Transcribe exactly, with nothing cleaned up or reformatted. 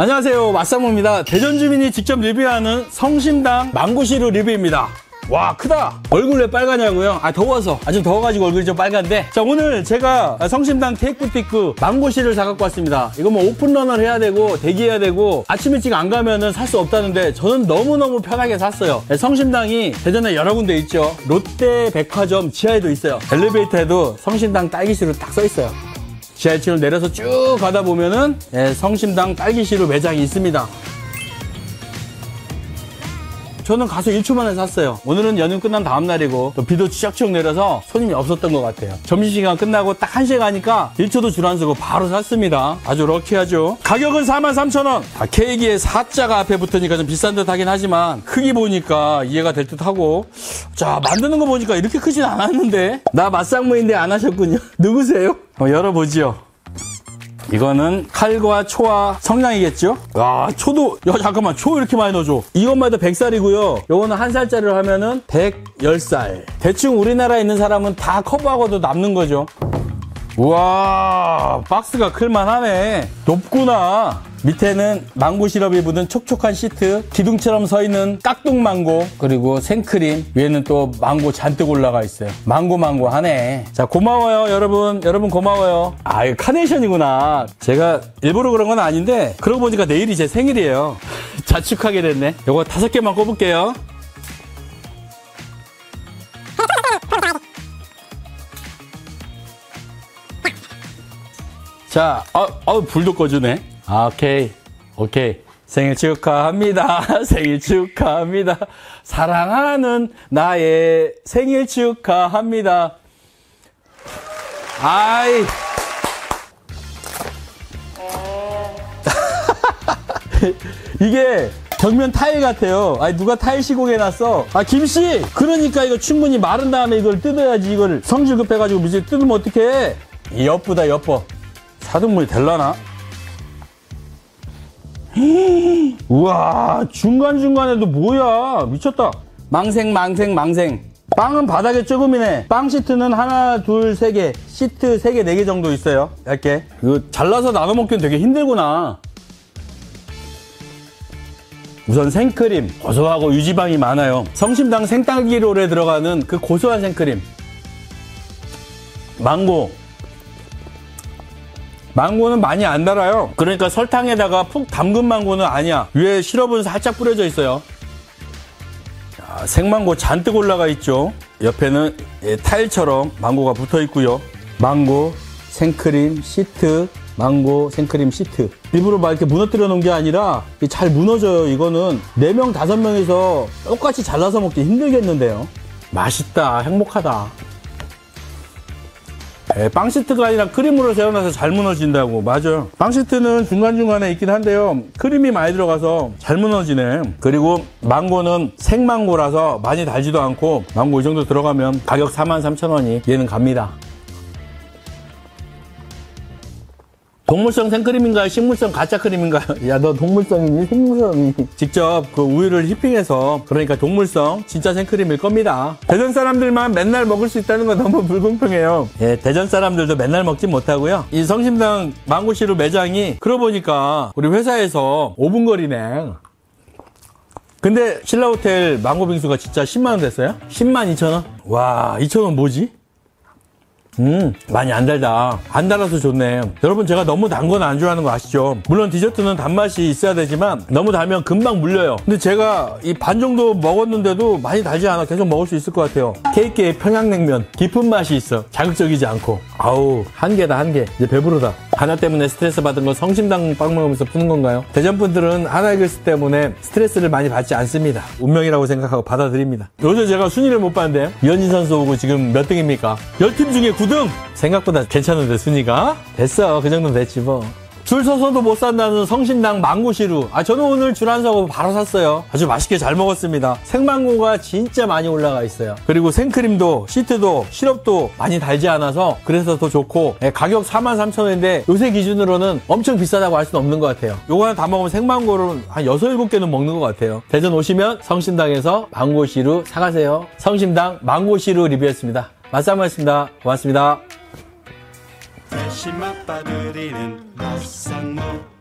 안녕하세요, 맛상무입니다. 대전 주민이 직접 리뷰하는 성심당 망고시루 리뷰입니다. 와, 크다. 얼굴 왜 빨가냐고요? 아, 더워서. 아주 더워가지고 얼굴이 좀 빨간데. 자, 오늘 제가 성심당 테이크부티크 망고시를 사갖고 왔습니다. 이거 뭐 오픈런을 해야 되고 대기해야 되고 아침 일찍 안 가면은 살 수 없다는데 저는 너무너무 편하게 샀어요. 성심당이 대전에 여러 군데 있죠. 롯데백화점 지하에도 있어요. 엘리베이터에도 성심당 딸기시루 딱 써있어요. 지하 일 층을 내려서 쭉 가다 보면은 성심당 딸기시루 매장이 있습니다. 저는 가서 일 초 만에 샀어요. 오늘은 연휴 끝난 다음 날이고 또 비도 추적추적 내려서 손님이 없었던 것 같아요. 점심시간 끝나고 딱 한 시에 가니까 일 초도 줄 안 서고 바로 샀습니다. 아주 럭키하죠. 가격은 사만 삼천 원. 아, 케이크에 사자가 앞에 붙으니까 좀 비싼 듯 하긴 하지만 크기 보니까 이해가 될 듯 하고, 자, 만드는 거 보니까 이렇게 크진 않았는데. 나 맛상무인데 안 하셨군요. 누구세요? 어, 열어보지요. 이거는 칼과 초와 성냥이겠죠? 와, 초도, 야, 잠깐만, 초 이렇게 많이 넣어줘. 이것만 해도 백 살이고요. 요거는 한 살짜리로 하면은 백십 살. 대충 우리나라에 있는 사람은 다 커버하고도 남는 거죠. 우와, 박스가 클만하네. 높구나. 밑에는 망고 시럽이 묻은 촉촉한 시트, 기둥처럼 서 있는 깍둑망고, 그리고 생크림, 위에는 또 망고 잔뜩 올라가 있어요. 망고 망고 하네. 자, 고마워요, 여러분. 여러분 고마워요. 아, 이거 카네이션이구나. 제가 일부러 그런 건 아닌데 그러고 보니까 내일이 제 생일이에요. 자축하게 됐네. 요거 다섯 개만 꼽을게요. 자, 어, 어, 불도 꺼주네. 아, 오케이. 오케이. 생일 축하합니다. 생일 축하합니다. 사랑하는 나의 생일 축하합니다. 아이. 이게 벽면 타일 같아요. 아니, 누가 타일 시공해놨어. 아, 김씨! 그러니까 이거 충분히 마른 다음에 이걸 뜯어야지. 이걸 성질 급해가지고 미리 뜯으면 어떡해. 예쁘다, 예뻐. 사등분이 될라나? 우와, 중간중간에도 뭐야. 미쳤다. 망생, 망생, 망생. 빵은 바닥에 조금이네. 빵 시트는 하나, 둘, 세 개. 시트 세 개, 네 개 정도 있어요. 얇게. 이거 잘라서 나눠 먹기는 되게 힘들구나. 우선 생크림. 고소하고 유지방이 많아요. 성심당 생딸기롤에 들어가는 그 고소한 생크림. 망고. 망고는 많이 안 달아요. 그러니까 설탕에다가 푹 담근 망고는 아니야. 위에 시럽은 살짝 뿌려져 있어요. 자, 생망고 잔뜩 올라가 있죠. 옆에는 타일처럼 망고가 붙어 있고요. 망고, 생크림, 시트, 망고, 생크림, 시트. 일부러 막 이렇게 무너뜨려 놓은 게 아니라 잘 무너져요. 이거는 네 명, 다섯 명이서 똑같이 잘라서 먹기 힘들겠는데요. 맛있다, 행복하다. 에, 빵시트가 아니라 크림으로 재워놔서 잘 무너진다고. 맞아요. 빵시트는 중간중간에 있긴 한데요, 크림이 많이 들어가서 잘 무너지네. 그리고 망고는 생망고라서 많이 달지도 않고 망고 이 정도 들어가면 가격 사만 삼천 원이 얘는 갑니다. 동물성 생크림인가요? 식물성 가짜 크림인가요? 야, 너 동물성이니? 식물성이니? 직접 그 우유를 휘핑해서, 그러니까 동물성 진짜 생크림일 겁니다. 대전 사람들만 맨날 먹을 수 있다는 건 너무 불공평해요. 예, 대전 사람들도 맨날 먹진 못하고요. 이 성심당 망고시루 매장이 그러고 보니까 우리 회사에서 오 분 거리네. 근데 신라호텔 망고빙수가 진짜 십만 원 됐어요? 십만 이천 원? 와, 이천 원 뭐지? 음, 많이 안 달다. 안 달아서 좋네. 여러분, 제가 너무 단 건 안 좋아하는 거 아시죠? 물론 디저트는 단맛이 있어야 되지만 너무 달면 금방 물려요. 근데 제가 이 반 정도 먹었는데도 많이 달지 않아. 계속 먹을 수 있을 것 같아요. 케이크의 평양냉면, 깊은 맛이 있어. 자극적이지 않고. 아우, 한계다, 한계. 이제 배부르다. 하나 때문에 스트레스 받은 건 성심당 빵 먹으면서 푸는 건가요? 대전 분들은 하나이글스 때문에 스트레스를 많이 받지 않습니다. 운명이라고 생각하고 받아들입니다. 요새 제가 순위를 못 봤는데 유현진 선수 오고 지금 몇 등입니까? 열 팀 중에 구 등! 생각보다 괜찮은데 순위가? 됐어, 그 정도는 됐지 뭐. 줄 서서도 못 산다는 성심당 망고시루. 아, 저는 오늘 줄 안 서고 바로 샀어요. 아주 맛있게 잘 먹었습니다. 생망고가 진짜 많이 올라가 있어요. 그리고 생크림도, 시트도, 시럽도 많이 달지 않아서 그래서 더 좋고, 예, 가격 사만 삼천 원인데 요새 기준으로는 엄청 비싸다고 할 수는 없는 것 같아요. 요거 하나 다 먹으면 생망고를 한 여섯, 일곱 개는 먹는 것 같아요. 대전 오시면 성심당에서 망고시루 사가세요. 성심당 망고시루 리뷰였습니다. 맛상무였습니다. 고맙습니다. 대신 맛봐드리는 맛상무.